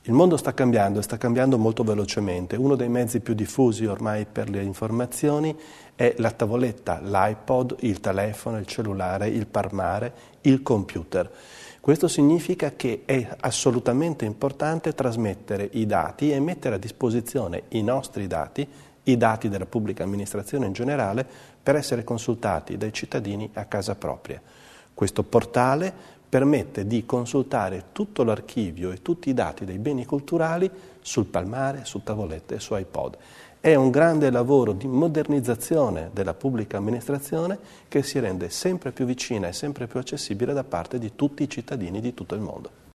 Il mondo sta cambiando e sta cambiando molto velocemente. Uno dei mezzi più diffusi ormai per le informazioni è la tavoletta, l'iPod, il telefono, il cellulare, il palmare, il computer. Questo significa che è assolutamente importante trasmettere i dati e mettere a disposizione i nostri dati, i dati della pubblica amministrazione in generale, per essere consultati dai cittadini a casa propria. Questo portale permette di consultare tutto l'archivio e tutti i dati dei beni culturali sul palmare, su tavolette e su iPod. È un grande lavoro di modernizzazione della pubblica amministrazione che si rende sempre più vicina e sempre più accessibile da parte di tutti i cittadini di tutto il mondo.